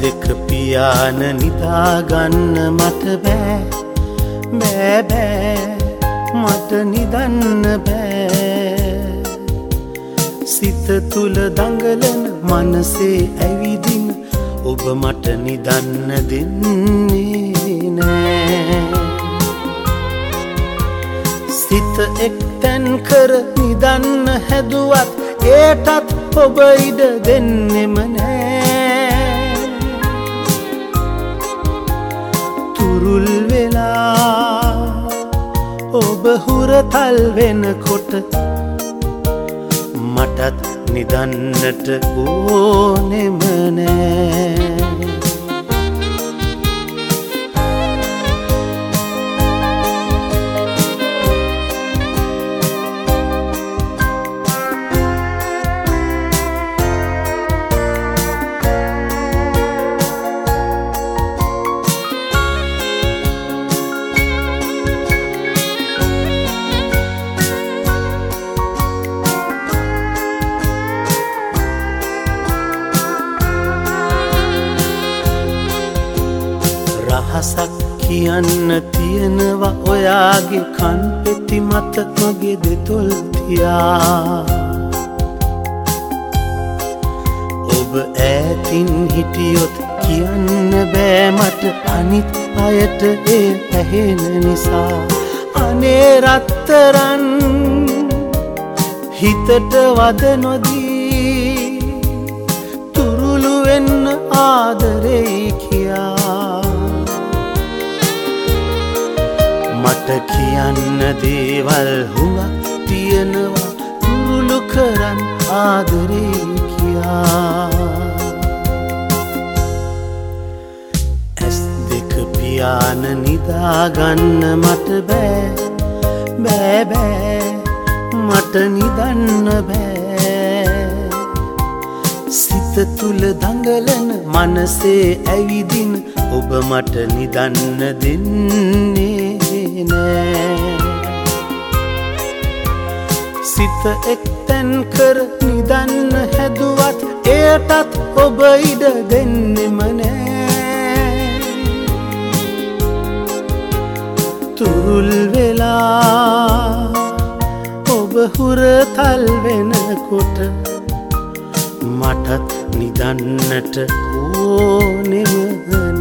දෙක පියාන නිදාගන්න මට බෑ බෑ බෑ මට නිදන්න බෑ සිත තුල දඟලන මනසේ ඇවිදින ඔබ මට නිදන්න දෙන්නේ නෑ සිත එක්තැන් කර නිදන්න හැදුවත් ඒටත් ඔබ ඉඩ දෙන්නෙම නෑ තුරුල් වෙලා ඔබ හුරතල් වෙනකොට මටත් නිදන්නට ඕනෙම නෑ රහසක් කියන්න තියෙනවා ඔයාගේ කන් පෙති මත මගේ දෙතොල් තියා ඔබ ඈතින් හිටියොත් කියන්න බෑ මට අනිත් අයට ඒ ඇහෙන නිසා අනේ රත්තරන් හිතට වද නොදී තුරුළු වෙන්න ආදරේ කියා මට කියන්න දේවල් හුඟක් තියෙනවා තුරුළු කරන් ආදරේ කියා ඇස් දෙක පියාන නිදාගන්න මට බෑ බෑ බෑ මට නිදන්න බෑ සිත තුල දඟලන මනසේ ඇවිදින ඔබ මට නිදන්න දෙන්නේ සිත එක්තැන් කර නිදන්න හැදුවත් එයටත් ඔබ ඉඩ දෙන්නෙම නෑ තුරුල් වෙලා ඔබ හුරතල් වෙනකොට මටත් නිදන්නට ඕනෙම